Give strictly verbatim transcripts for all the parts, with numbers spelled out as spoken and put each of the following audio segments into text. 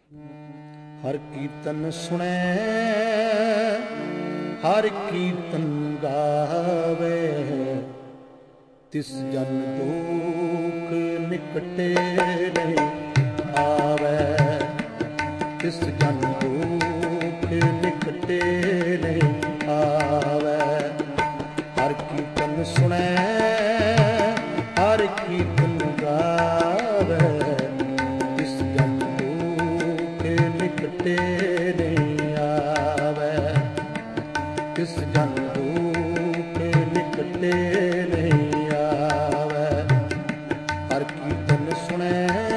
ਹਰ ਕੀਰਤਨ ਸੁਣੈ ਹਰ ਕੀਰਤਨ ਗਾਵੇ, ਤਿਸ ਜਨ ਦੁਖ ਨਿਕਟੇ ਨਹੀਂ ਆਵੇ, ਤਿਸ ਜਨ ਦੁਖ ਨਿਕਟੇ ਨਹੀਂ ਆਵੇ। ਹਰ ਕੀਰਤਨ ਸੁਣੈ ਹਰ ਕੀਰਤਨ ਗਾਵੇ, ਤਿਸ ਜਨ ਦੁਖ ਨਿਕਟੇ ਨਹੀਂ ਆਵੇ, ਤਿਸ ਜਨ ਦੁਖ ਨਿਕਟੇ ਨਹੀਂ ਆਵੇ। ਹਰ ਕੀਰਤਨ ਸੁਣੈ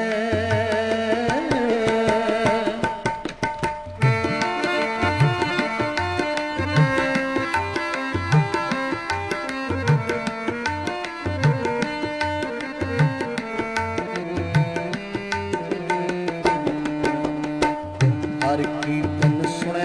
ਹਰ ਕੀਰਤਨ ਸੁਣੈ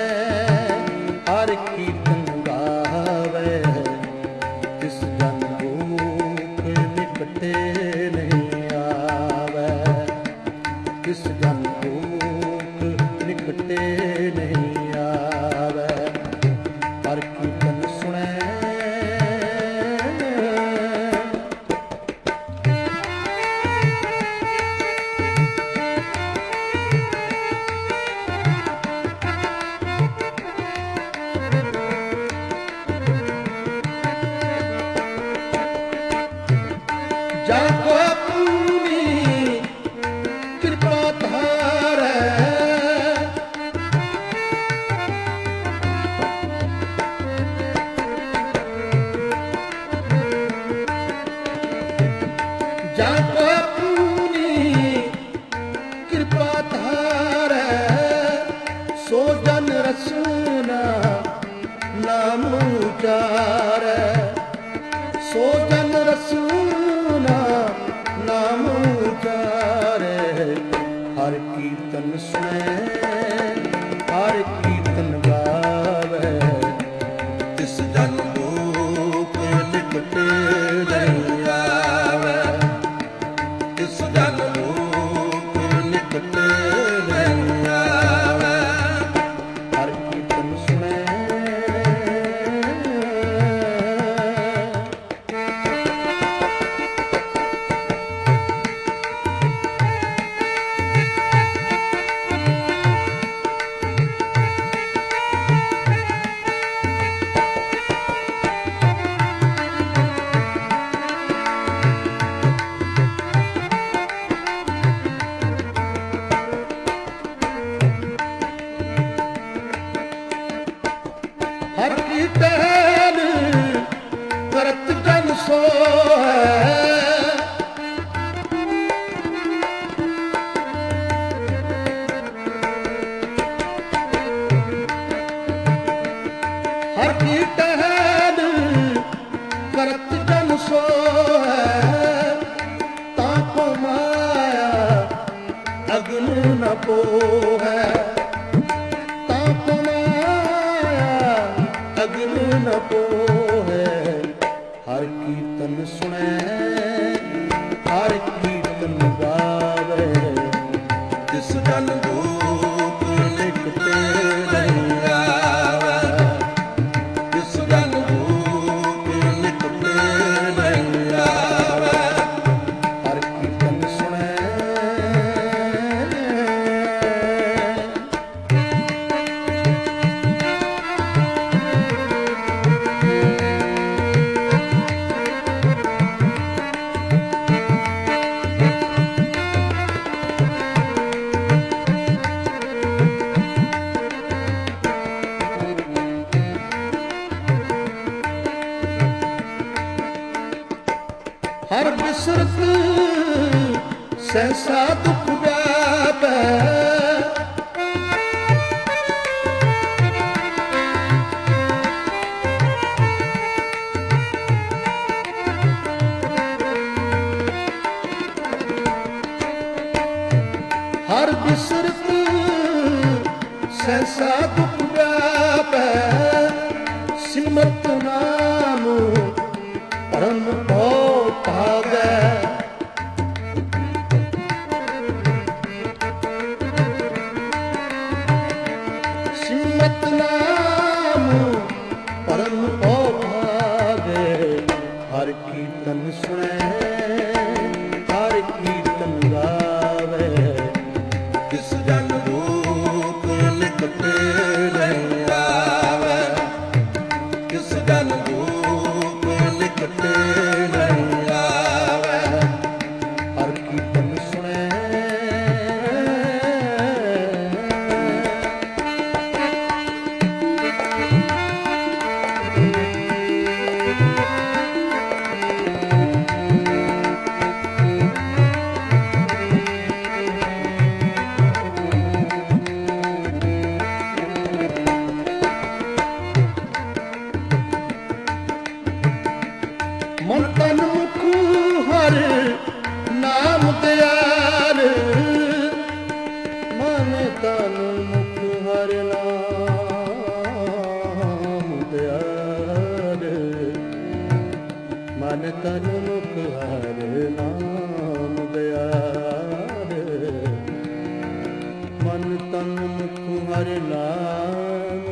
ਹਰ ਕੀਰਤਨ ਗਾਵੇ, ਤਿਸ ਜਨ ਦੁਖ ਨਿਕਟੇ ਨਹੀਂ ਆਵੇ, ਤਿਸ ਜਨ ਦੁਖ ਨਿਕਟੇ ਨਹੀਂ ਆਵੇ। ਹਰ ਕੀਰਤਨ ਸੁਣੈ ਜਾਂ ਕੋ ਆਪਣੀ ਕਿਰਪਾ ਧਾਰੈ, ਜਾਂ ਕੋ ਆਪਣੀ ਕਿਰਪਾ ਧਾਰੈ, ਸੋ ਜਨ ਰਸਨਾ ਨਾਮ ਉਚਾਰੈ, ਸੋ ਜਨ ਰਸਨਾ ਨਾਮ ਉਚਾਰੈ। ਹਰ ਕੀਰਤਨ ਸੁਣੈ ਹਰ ਕੀਰਤਨ ਗਾਵੇ, ਤਿਸ ਜਨ ਦੁਖ ਨਿਕਟੇ ਨਹੀਂ ਆਵੇ, ਤਿਸ ਜਨ ਦੁਖ ਨਿਕਟੇ ਨਹੀਂ ਆਵੇ। ਹਰ ਕੀਰਤਨ ਸੁਣੈ ਹਰ ਕੀਰਤਨ ਕਰਤ ਜਨ ਸੋਹੈ, ਹਰ ਕੀਰਤਨ ਕਰਤ ਜਨ ਸੋਹੈ, ਤਾਂ ਕੋ ਮਾਇਆ ਅਗਨ ਨ ਪੋਹੈ, ਤਾਂ ਕੋ ਅਗਨ ਨ ਪੋਹੈ। ਹਰ ਕੀਰਤਨ ਸੁਣੈ ਹਰ ਕੀਰਤਨ ਗਾਵੇ, ਤਿਸ ਜਨ ਦੁਖ ਨਿਕਟੇ ਨਹੀਂ ਆਵੇ, ਤਿਸ ਜਨ ਦੁਖ ਨਿਕਟੇ ਨਹੀਂ ਆਵੇ। ਹਰ ਕੀਰਤਨ ਸੁਣੈ ਹਰ ਬਿਸਰਤ ਸਹਿਸਾ ਦੁਖ ਵਿਆਪੈ, ਹਰ ਬਿਸਰਤ ਸਹਿਸਾ ਦੁਖ ਵਿਆਪੈ, ਸਿਮਰਤ ਨਾਮ ਪਰਮ ਭਉ ਭਾਗੈ। ਤਨ ਮੁਖ ਹਰਿ ਨਾਮ ਦਿਆਰ ਮਨ ਤਨ ਮੁਖ ਹਰਿ ਨਾਮ ਦਿਆਰ ਮਨ ਤਨ ਮੁਖ ਹਰਿ ਨਾਮ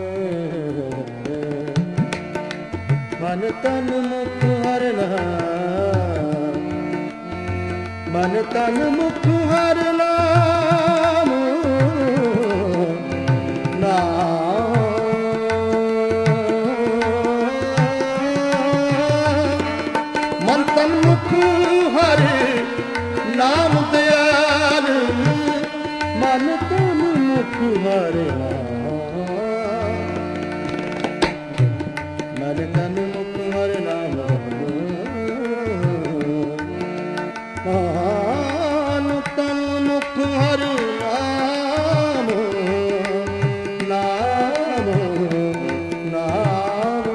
ਮਨ ਤਨ ਮੁਖ ਹਰਿ ਨਾਮ ਮਨ ਤਨ ਮੁਖ ਹਰਿ ਨਾਮ ਮਨ ਤਨ ਮੁਖ ਹਰਿ ਨਾਮ ਦਿਆਲ ਮਨ ਤਨ ਮੁਖ ਹਰਿ ਨਾਮ ਮਨ ਤਨ ਮੁਖ ਹਰਿ ਨਾਮ ਮਨ ਤਨ ਮੁਖ ਹਰਿ ਨਾਮ ਨਾਮ ਨਾਮ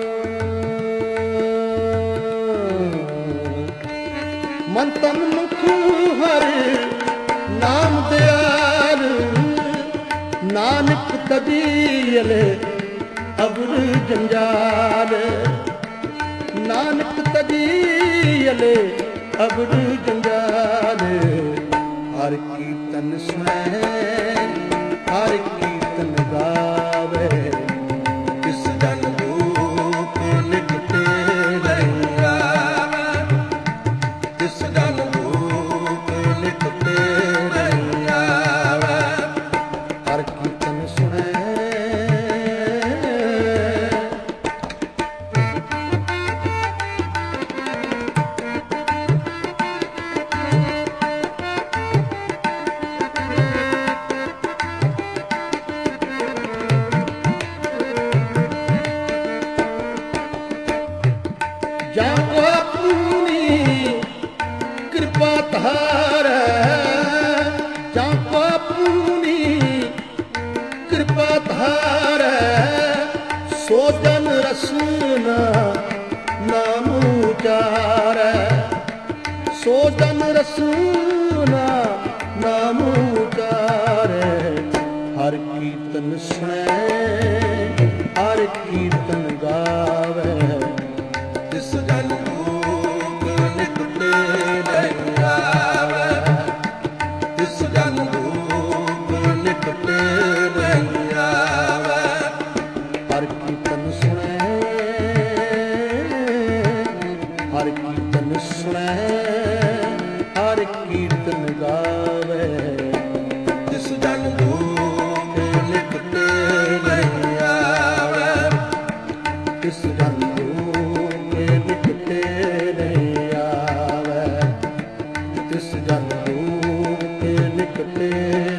ਮਨ ਤਨ ਮੁਖ ਹਰਿ ਨਾਮ ਦਿਆਲ ਨਾਨਕ ਤਦੀਲੇ ਅਬਰ ਜੰਜਾਲ ਨਾਨਕ ਤਦੀਲੇ ਅਬਰ ਜੰਜਾਲ ਹਰ ਕੀਰਤਨ ਸੁਣੈ ਹਰ ਕੀਰਤਨ ਗਾਵੇ ਕਿਸ ਜਨ ਦੁਖ ਨਿਕਟੇ ਨਹੀਂ ਆਵੇ ਕਿਸ ਜਨ ਦੁਖ ਨਿਕਟੇ ਨਹੀਂ ਆਵੇ ਹਰ ਕੀਰਤਨ ਸੁਣੈ ਜਾਂ ਕੋ ਆਪਣੀ ਕਿਰਪਾ ਧਾਰੈ ਜਾਂ ਕੋ ਆਪਣੀ ਕਿਰਪਾ ਧਾਰੈ ਸੋ ਜਨ ਰਸਨਾ ਨਾਮ ਉਚਾਰੈ ਸੋ ਜਨ ਰਸਨਾ ਨਾਮ ਉਚਾਰੈ ਹਰ ਕੀਰਤਨ ਸੁਣੈ ਹਰ ਕੀਰਤਨ ਗਾਵੇ ਤਿਸ ਜਨ ਦੁਖ ਨਿਕਟੇ ਨਹੀਂ ਆਵੇ ਤਿਸ ਜਨ ਦੁਖ ਨਿਕਟੇ ਨਹੀਂ ਆਵੇ ਹਰ ਕੀਰਤਨ ਸੁਣੈ ਹਰ ਕੀਰਤਨ ਸੁਣੈ ਹਰ ਕੀਰਤਨ ਗਾਵੇ ਤਿਸ ਜਨ ਦੁਖ ਨਿਕਟੇ ਨਹੀਂ ਆਵੇ ਤਿਸ ਜਨ ਨਿਕਟੇ ਨਹੀਂ ਆਵੇ ਤਿਸ ਜਨ ਦੁਖ ਨਿਕਟੇ